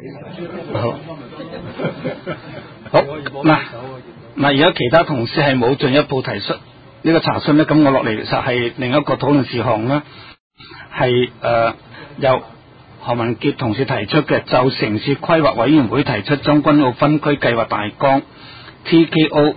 好嗱，而家其他同事係冇進一步提出呢個查詢咧，咁我落嚟其實係另一個討論事項啦，係由何文傑同事提出嘅，就城市規劃委員會提出將軍澳分區計劃大綱 TKO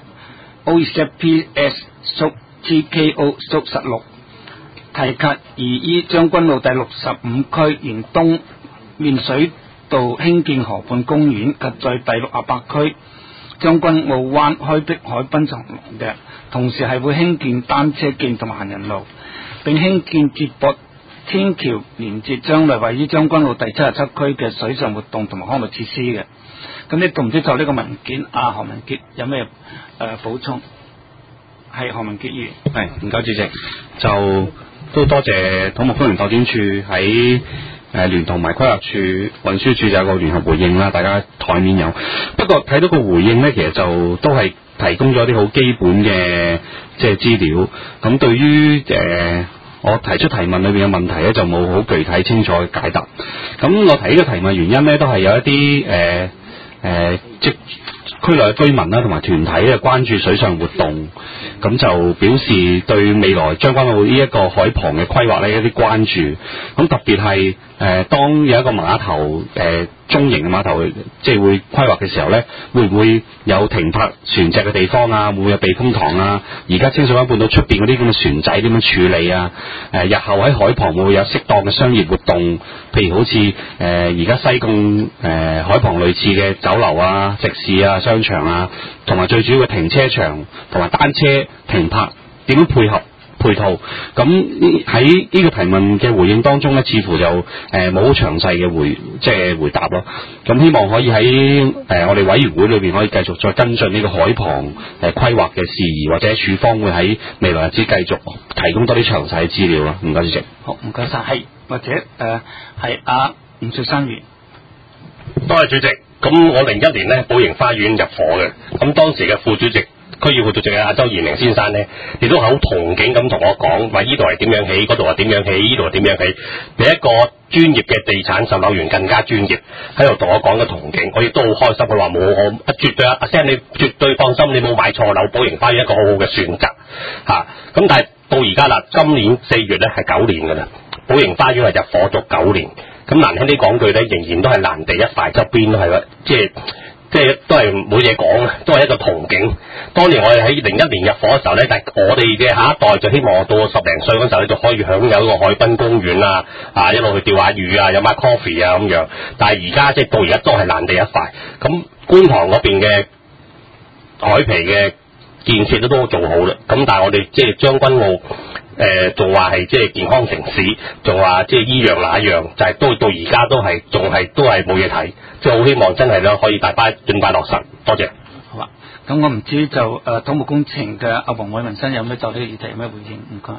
OZPS/TKO/16 提及擬於將軍澳第65區沿東面水道興建河畔公園，及在第68區將軍澳灣開闢海濱長廊嘅，同時係會興建單車徑同埋行人路，並興建接駁天橋連接將來位於將軍澳第77區嘅水上活動同埋康樂設施嘅。咁你唔知就呢個文件何文傑有咩補充？係何文傑議員。 係，唔該主席，就都多謝土木工程拓展署喺聯同埋規劃署、運輸署就有個聯合回應啦，大家台面有。不過睇到個回應呢，其實就都係提供咗啲好基本嘅即係資料。咁對於我提出提問裏邊嘅問題咧，就冇好具體清楚嘅解答。咁我提呢個提問原因咧，都係有一啲即區內嘅居民啦，同埋團體咧關注水上活動，咁就表示對未來將軍澳呢一個海旁嘅規劃咧一啲關注。咁特別係當有一個碼頭中型嘅碼頭即係會規劃嘅時候咧，會唔會有停泊船隻嘅地方啊？會唔會有避風塘啊？而家清水灣半島出邊嗰啲咁嘅船仔點樣處理啊？日後喺海旁會唔會有適當嘅商業活動？譬如好似而家西貢海旁類似嘅酒樓啊、食肆啊、商場啊，同埋最主要嘅停車場同埋單車停泊點樣配合配套？咁喺呢個提問嘅回應當中咧，似乎就冇好詳細嘅回答咯。咁希望可以喺我哋委員會裏邊可以繼續再跟進呢個海旁規劃嘅事宜，或者署方會喺未來日子繼續提供多啲詳細資料啦。唔該主席。 好，唔該晒。係或者係吳雪山議員。 多謝主席。咁我01年咧寶盈花園入伙嘅，咁當時嘅副主席區議會主席阿周延明先生咧，亦都好同景咁同我講，話呢度係點樣起，嗰度係點樣起，呢度係點樣起，比一個專業嘅地產售樓員更加專業，喺度同我講嘅同景，我亦都好開心。佢話冇我絕對阿 Sam 你絕對放心，你冇買錯樓，寶盈花園一個好好嘅選擇嚇。咁但係到而家啦，今年4月咧係9年㗎啦，寶盈花園係入伙咗9年。咁難聽啲講句咧，仍然都係爛地一塊，側邊都係即係都係冇嘢講，都係一個憧憬。當年我哋喺01年入伙嘅時候咧，但係我哋嘅下一代就希望到10零歲嗰時候咧，就可以享有一個海濱公園啊，一路去釣下魚啊，飲下 coffee 啊咁樣。但係而家即係到而家都係爛地一塊。咁觀塘嗰邊嘅海皮嘅建設都做好啦。咁但係我哋即係將軍澳。仲話係即係健康城市，仲話即係依樣那樣，就係都到而家都係冇嘢睇，即係好希望真係咧可以盡快落實。多謝。 好啊，咁我唔知就土木工程嘅阿黃偉文生有咩就呢個議題有咩回應？唔該。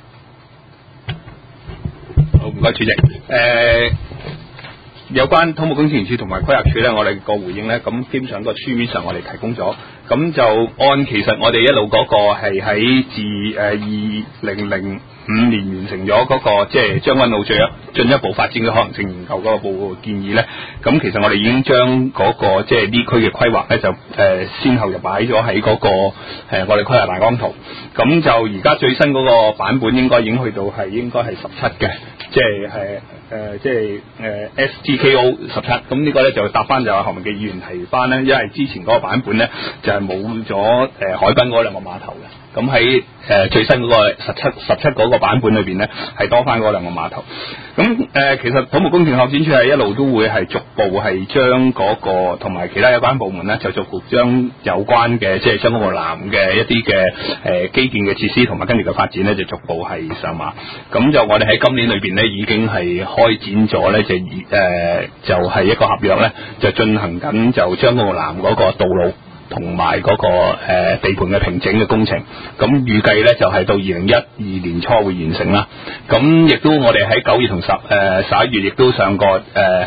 好，唔該主席。有關土木工程署同埋規劃署咧，我哋個回應咧，咁基本上個書面上我哋提供咗，咁就按其實我哋一路嗰個係喺自2005年完成咗嗰個即係將軍澳進一步發展嘅可能性研究嗰個報告建議咧，咁其實我哋已經將嗰個即係呢區嘅規劃咧就先後就擺咗喺嗰個我哋規劃大綱圖，咁就而家最新嗰個版本應該已經去到應該係17嘅，即係STKO 17，咁呢個咧就答翻就何文傑議員提翻咧，因為之前嗰個版本咧就係冇咗海濱嗰兩個碼頭嘅，咁喺最新嗰個17嗰個版本裏邊咧係多翻嗰兩個碼頭。咁其實土木工程拓展署係一路都會係逐步係將嗰個同埋其他有關部門咧就逐步將有關嘅即係將軍澳南嘅一啲嘅基建嘅設施同埋跟住嘅發展咧就逐步係上馬。咁就我哋喺今年裏邊咧已經係開展咗咧就係一個合約咧就進行緊就將軍澳南嗰個道路同埋嗰個地盤嘅平整嘅工程，咁預計咧就係到2012年初會完成啦。咁亦都我哋喺9月同11月亦都上過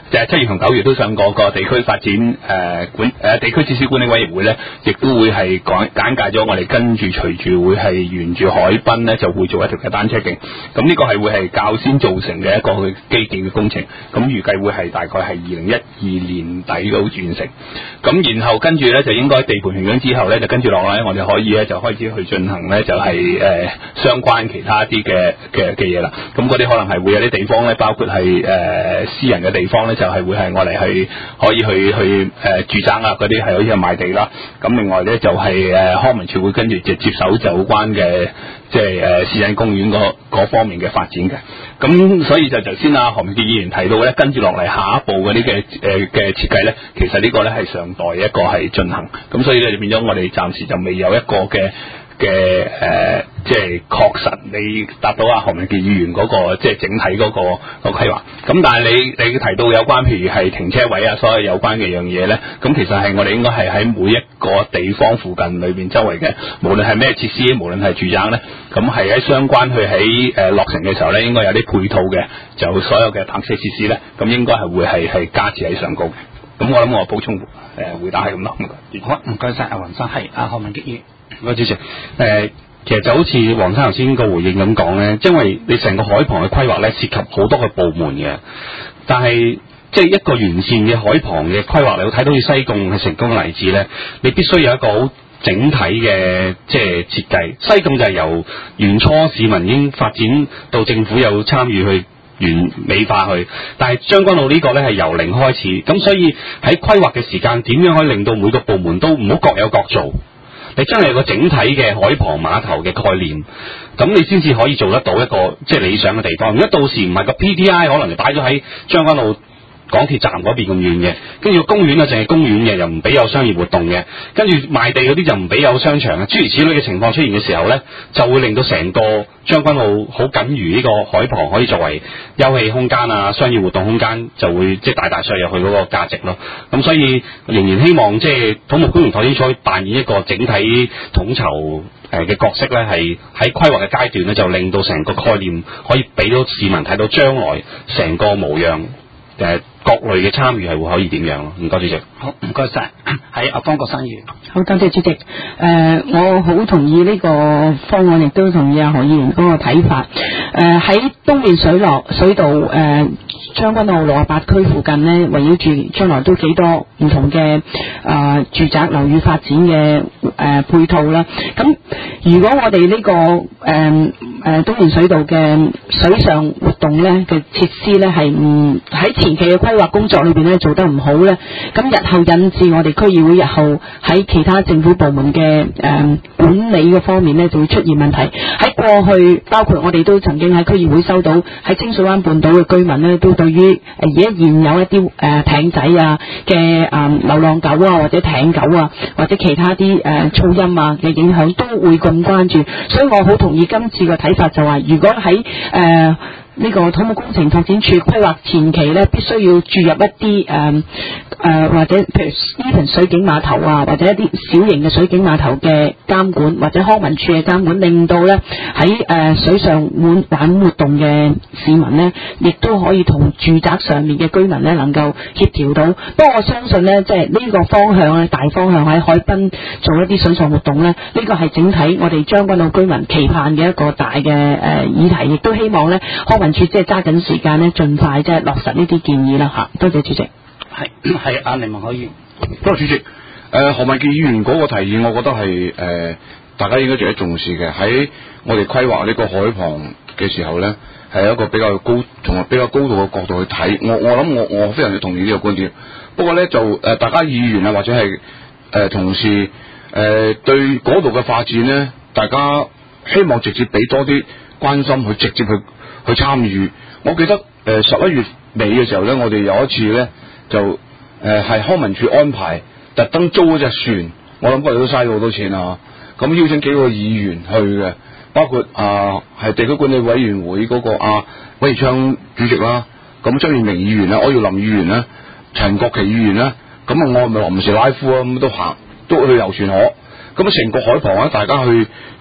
就係7月同9月都上過個地區發展地區設施管理委員會咧，亦都會係簡介咗我哋跟住隨住會係沿住海濱咧就會做一條嘅單車徑。咁呢個係會係較先造成嘅一個基建嘅工程。咁預計會係大概係2012年底都完成。咁然後跟住咧就應該地盤完咗之後咧，就跟住落嚟我哋可以咧就開始去進行咧就係相關其他啲嘅嘢啦。咁嗰啲可能係會有啲地方咧，包括係私人嘅地方咧，就係會係我哋去可以去住宅啊嗰啲係可以去賣地啦。咁另外咧就係康文署會跟住就接手有關嘅即係私人公園嗰方面嘅發展嘅。咁所以就頭先何文傑議員提到咧，跟住落嚟下一步嗰啲嘅設計咧，其實呢個咧係尚待一個係進行。咁所以咧就變咗我哋暫時就未有一個嘅即係確實你答到何文傑議員嗰個即係整體嗰個規劃。咁但係你提到有關譬如係停車位啊，所有有關嘅樣嘢咧，咁其實係我哋應該係喺每一個地方附近裏邊周圍嘅，無論係咩設施，無論係住宅咧，咁係喺相關去喺落成嘅時候咧，應該有啲配套嘅，就所有嘅泊車設施咧，咁應該係會係加設喺上高嘅。咁我諗我補充回答係咁咯。 好，唔該晒阿黃生，係何文傑議員。 唔該主席。其實就好似黃生頭先個回應咁講咧，因為你成個海旁嘅規劃咧涉及好多個部門嘅，但係即係一個完善嘅海旁嘅規劃，你睇到好似西貢係成功嘅例子咧，你必須有一個好整體嘅即係設計。西貢就係由原初市民已經發展到政府有參與去完美化去，但係將軍澳呢個咧係由零開始，咁所以喺規劃嘅時間點樣可以令到每個部門都唔好各有各做，你真係有個整體嘅海旁碼頭嘅概念，咁你先至可以做得到一個即係理想嘅地方。如果到時唔係個 PTI 可能就擺咗喺將軍澳港鐵站嗰邊咁遠嘅，跟住公園啊淨係公園嘅，又唔俾有商業活動嘅，跟住賣地嗰啲就唔俾有商場嘅，諸如此類嘅情況出現嘅時候呢，就會令到成個將軍澳好僅餘呢個海旁可以作為休憩空間啊、商業活動空間，就會即係大大削弱佢嗰個價值咯。咁所以仍然希望即係土木工程拓展署扮演一個整體統籌嘅角色呢，係喺規劃嘅階段呢，就令到成個概念可以俾到市民睇到將來成個模樣。各類嘅參與係會可以點樣咯？唔該主席。 好，唔該晒。係阿方國生議員。 好，多謝主席。我好同意呢個方案，亦都同意何議員嗰個睇法。喺東面水道將軍澳68區附近呢，圍繞住將來都幾多唔同嘅住宅樓宇發展嘅配套啦。咁如果我哋呢個東面水道嘅水上活動咧嘅設施咧係唔喺前期嘅規劃工作裏邊咧做得唔好咧，咁日後引致我哋區議會日後喺其他政府部門嘅管理嘅方面咧就會出現問題。喺過去包括我哋都曾經喺區議會收到喺清水灣半島嘅居民咧，都對於而家現有一啲艇仔啊嘅流浪狗啊或者艇狗啊或者其他啲噪音啊嘅影響都會咁關注，所以我好同意今次嘅睇法，就話如果喺呢個土木工程拓展署規劃前期咧，必須要注入一啲或者譬如even水景碼頭啊，或者一啲小型嘅水景碼頭嘅監管，或者康文署嘅監管，令到咧喺水上玩活動嘅市民咧，亦都可以同住宅上面嘅居民咧能夠協調到。不過我相信咧，即係呢個方向咧，大方向喺海濱做一啲水上活動咧，呢個係整體我哋將軍澳居民期盼嘅一個大嘅議題，亦都希望咧康文署即係揸緊時間咧，盡快即係落實呢啲建議啦嚇。多謝主席。 係阿林文海議員。 多謝主席。何文傑議員嗰個提議，我覺得係大家應該值得重視嘅。喺我哋規劃呢個海旁嘅時候咧，係一個比較高，從比較高度嘅角度去睇。我諗我非常之同意呢個觀點。不過咧就大家議員啊或者係同事對嗰度嘅發展咧，大家希望直接俾多啲關心，去直接去參與。我記得11月尾嘅時候咧，我哋有一次咧就係康文署安排特登租嗰隻船，我諗我哋都嘥咗好多錢啊！咁邀請幾個議員去嘅，包括係地區管理委員會嗰個韋義昌主席啦，咁張耀明議員啦、柯耀林議員啦、陳國旗議員啦，咁我咪臨時拉夫啊，咁都去遊船河，咁成個海旁啊，大家去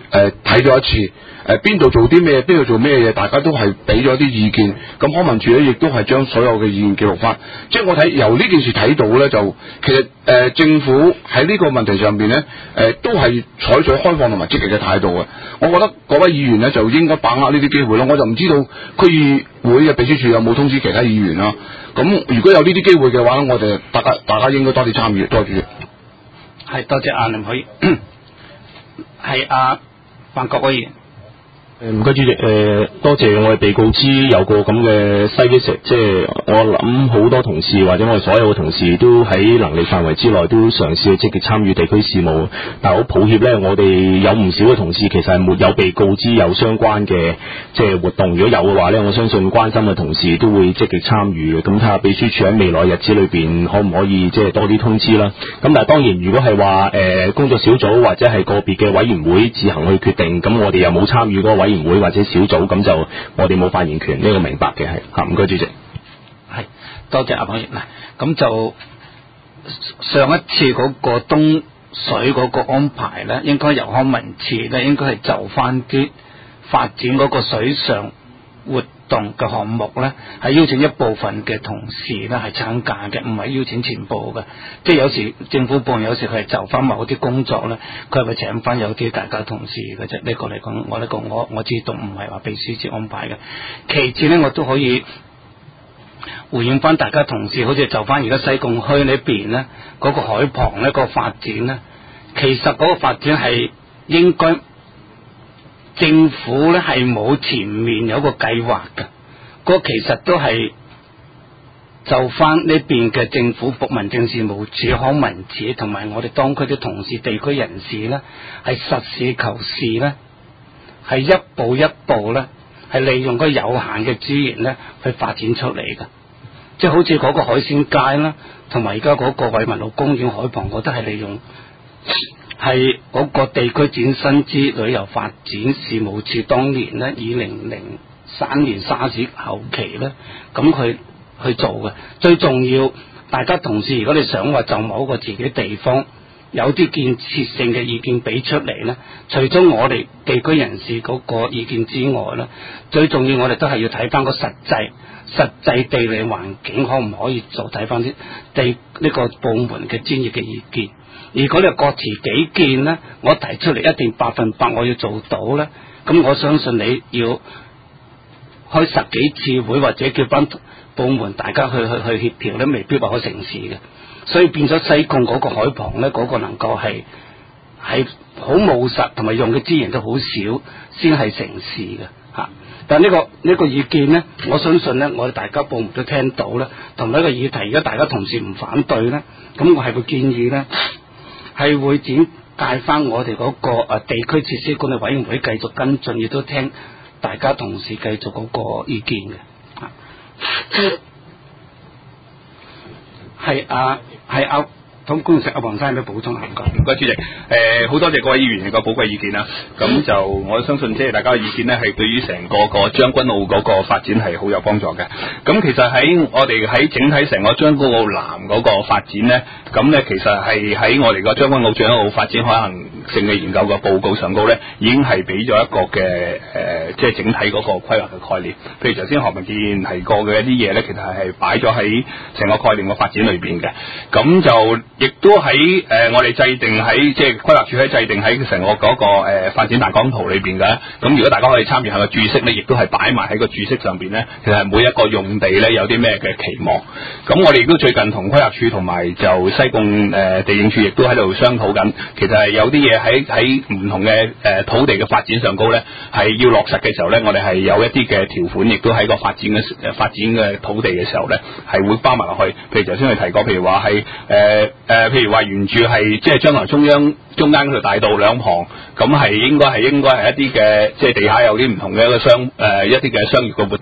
睇咗一次。邊度做啲咩，邊度做咩嘢，大家都係俾咗啲意見。咁康文署咧，亦都係將所有嘅意見記錄翻。即係我睇由呢件事睇到咧，就其實政府喺呢個問題上邊咧，都係採取開放同埋積極嘅態度嘅。我覺得嗰位議員咧就應該把握呢啲機會咯。我就唔知道區議會嘅秘書處有冇通知其他議員啦。咁如果有呢啲機會嘅話，我哋大家應該多啲參與，多啲。 係多謝阿林可以，係阿范國威議員。 唔該主席，多謝我哋被告知有個咁嘅西基石，即係我諗好多同事或者我哋所有嘅同事都喺能力範圍之內都嘗試去積極參與地區事務，但係好抱歉咧，我哋有唔少嘅同事其實係沒有被告知有相關嘅即係活動，如果有嘅話咧，我相信關心嘅同事都會積極參與嘅，咁睇下秘書處喺未來日子裏邊可唔可以即係多啲通知啦。咁但係當然如果係話工作小組或者係個別嘅委員會自行去決定，咁我哋又冇參與嗰個委員會或者小組，咁就我哋冇發言權，呢個明白嘅係嚇，唔該主席。 係多謝阿彭議員嗱，咁就上一次嗰個東水嗰個安排咧，應該由康文署咧，應該係就翻啲發展嗰個水上活動嘅項目咧，係邀請一部分嘅同事咧係參加嘅，唔係邀請全部嘅。即係有時政府部門有時佢係就翻某啲工作咧，佢係會請翻有啲大家同事嘅啫。呢個嚟講，我知道唔係話秘書處安排嘅。其次咧，我都可以回應翻大家同事，好似就翻而家西貢區呢邊咧，嗰個海旁咧個發展咧，其實嗰個發展係應該。政府咧係冇前面有個計劃嘅，嗰其實都係就翻呢邊嘅政府民政事務處、康文署同埋我哋當區啲同事、地區人士咧，係實事求是咧，係一步一步咧，係利用個有限嘅資源咧去發展出嚟嘅。即係好似嗰個海鮮街啦，同埋而家嗰個偉民路公園海旁，我都係利用。係嗰個地區展新之旅遊發展事務處當年咧，2003年沙士後期咧，咁佢去做嘅。最重要，大家同事如果你想話就某個自己地方有啲建設性嘅意見俾出嚟咧，除咗我哋地區人士嗰個意見之外咧，最重要我哋都係要睇翻個實際地理環境可唔可以做，睇翻啲呢個部門嘅專業嘅意見。如果你各持己見咧，我提出嚟一定100%我要做到咧，咁我相信你要開10幾次會或者叫班部門大家去協調咧，未必話可成事嘅。所以變咗西貢嗰個海旁咧，嗰個能夠係好務實，同埋用嘅資源都好少，先係成事嘅嚇。但呢個意見咧，我相信咧，我哋大家部門都聽到咧，同埋一個議題，而家大家同事唔反對咧，咁我係會建議咧。係會轉介翻我哋嗰個地區設施管理委員會繼續跟進，亦都聽大家同事繼續嗰個意見嘅。係總工程阿黃生有咩補充啊？ 唔該主席，好多謝各位議員嘅寶貴意見啦。咁就我相信即係大家嘅意見咧，係對於成個將軍澳嗰個發展係好有幫助嘅。咁其實喺我哋喺整體成個將軍澳南嗰個發展咧，咁咧其實係喺我哋個將軍澳將軍澳發展可行性嘅研究嘅報告上高咧，已經係俾咗一個嘅即係整體嗰個規劃嘅概念。譬如頭先何文健提過嘅一啲嘢咧，其實係擺咗喺成個概念嘅發展裏邊嘅。咁就亦都喺我哋制定喺即係規劃署喺制定喺成個嗰個發展大綱圖裏邊嘅。咁如果大家可以參與下個注釋咧，亦都係擺埋喺個注釋上邊咧。其實係每一個用地咧有啲咩嘅期望。咁我哋亦都最近同規劃署同埋就西貢地政處亦都喺度商討緊。其實係有啲嘢喺唔同嘅土地嘅發展上高咧，係要落實嘅時候咧，我哋係有一啲嘅條款，亦都喺個發展嘅土地嘅時候咧，係會包埋落去。譬如頭先你提過，譬如話係譬如話沿住係即係將來中間嗰條大道兩旁，咁係應該係一啲嘅即係地下有啲唔同嘅一啲嘅商業嘅活動，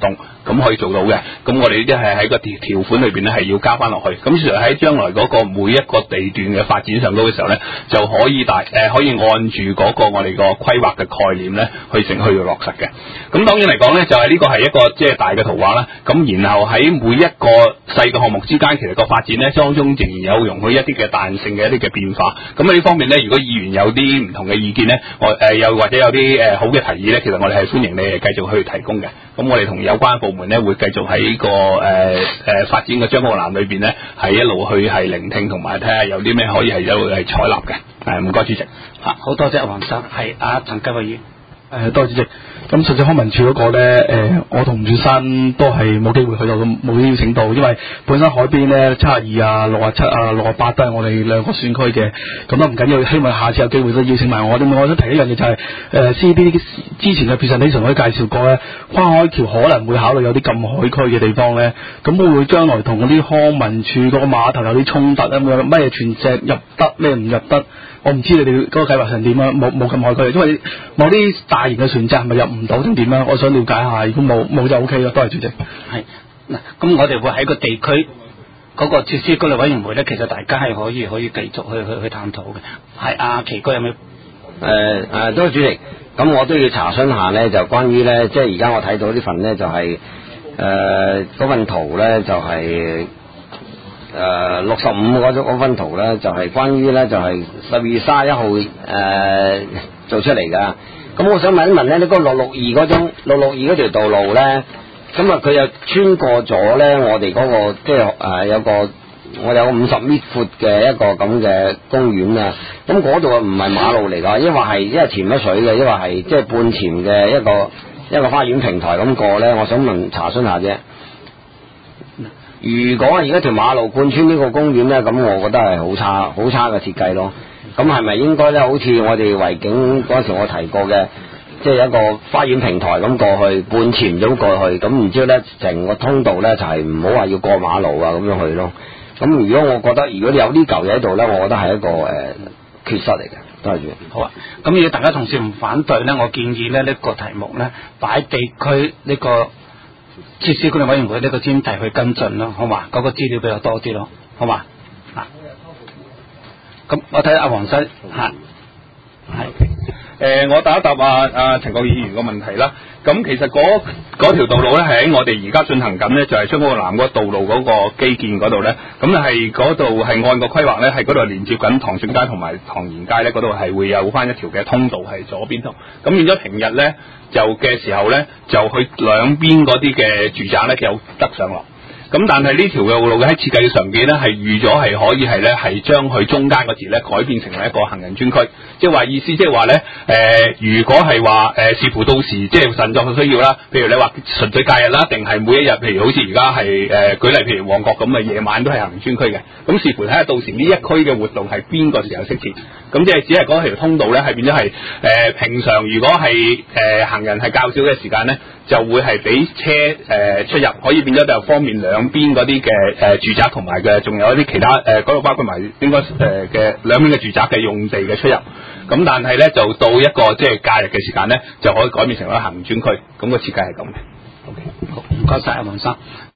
咁可以做到嘅。咁我哋呢啲係喺個條款裏邊咧係要加翻落去。咁所以喺將來嗰個每一個地段嘅發展上高嘅時候咧，就可以可以按住嗰個我哋個規劃嘅概念咧去落實嘅。咁當然嚟講咧，就係呢個係一個即係大嘅圖畫啦。咁然後喺每一個細嘅項目之間，其實個發展咧當中仍然有容許一啲嘅彈性嘅一啲嘅變化。咁喺呢方面咧，如果議員有啲唔同嘅意見咧，又或者有啲好嘅提議咧，其實我哋係歡迎你哋繼續去提供嘅。咁我哋同有關部門咧會繼續喺個發展嘅將軍澳南裏邊咧係一路去係聆聽同埋睇下有啲咩可以係一路係採納嘅。唔該主席。 好多謝阿黃生，係陳繼偉議員。 多謝主席。咁實際康文署嗰個咧，我同吳柱山都係冇機會去到，冇邀請到，因為本身海邊咧72啊、67啊、68都係我哋兩個選區嘅，咁都唔緊要，希望下次有機會都邀請埋我。咁我想提一樣嘢就係CBD 之前嘅 presentation 可以介紹過咧，跨海橋可能會考慮有啲禁海區嘅地方咧，咁會唔會將來同嗰啲康文署嗰個碼頭有啲衝突啊？乜嘢船隻入得，咩唔入得？我唔知你哋嗰個計劃成點啊，冇禁海區，因為某啲大型嘅船隻係咪入唔到定點啊？我想了解下，如果冇就 OK 咯。多謝主席。 係嗱，咁我哋會喺個地區嗰個設施管理委員會咧，其實大家係可以繼續去探討嘅。係阿奇哥有咩？ 多謝主席。咁我都要查詢下咧，就關於咧，即係而家我睇到呢份咧就係嗰份圖咧就係65嗰份圖咧就係關於咧就係12月31號做出嚟噶。咁我想問一問咧，呢個662嗰條道路咧，咁啊佢又穿過咗咧我哋嗰個即係我有個50米闊嘅一個咁嘅公園啊。咁嗰度唔係馬路嚟噶，因為潛咗水嘅，因為係即係半潛嘅一個花園平台咁過咧。我想查詢下啫。如果而家條馬路貫穿呢個公園咧，咁我覺得係好差嘅設計咯。咁係咪應該咧，好似我哋維景嗰時我提過嘅，即係一個花園平台咁過去，半潛咗過去，咁然之後咧，成個通道咧就係唔好話要過馬路啊咁樣去咯。咁如果我覺得如果你有呢嚿嘢喺度咧，我覺得係一個缺失嚟嘅。多謝主席。 好啊，咁如果大家同事唔反對咧，我建議咧呢個題目咧擺地區呢個設施管理委員會呢個專題去跟進咯，好嘛？嗰個資料比較多啲咯，好嘛？咁我睇阿黃生我答一答陳國議員個問題啦。咁其實嗰條道路咧係喺我哋而家進行緊咧，就係將軍澳南嗰個道路嗰個基建嗰度咧，咁係嗰度係按個規劃咧，係嗰度連接緊唐俊街同埋唐賢街咧，嗰度係會有翻一條嘅通道係左邊通。咁變咗平日咧嘅時候咧，就去兩邊嗰啲嘅住宅咧有得上落。咁但係呢條嘅道路喺設計上邊咧係預咗係可以係咧係將佢中間嗰節咧改變成為一個行人專區，即係話意思即係話咧如果係話視乎到時即係實作嘅需要啦，譬如你話純粹假日啦，定係每一日，譬如好似而家係舉例，譬如旺角咁嘅夜晚都係行人專區嘅，咁視乎睇下到時呢一區嘅活動係邊個時候適切，咁即係只係嗰條通道咧係變咗係平常如果係行人係較少嘅時間咧，就會係俾車出入，可以變咗就方便兩邊嗰啲嘅住宅同埋嘅，仲有一啲其他嗰度包括埋應該嘅兩邊嘅住宅嘅用地嘅出入。咁但係咧就到一個即係假日嘅時間咧，就可以改變成為行人專區。咁個設計係咁嘅。OK，好，唔該晒阿黃生。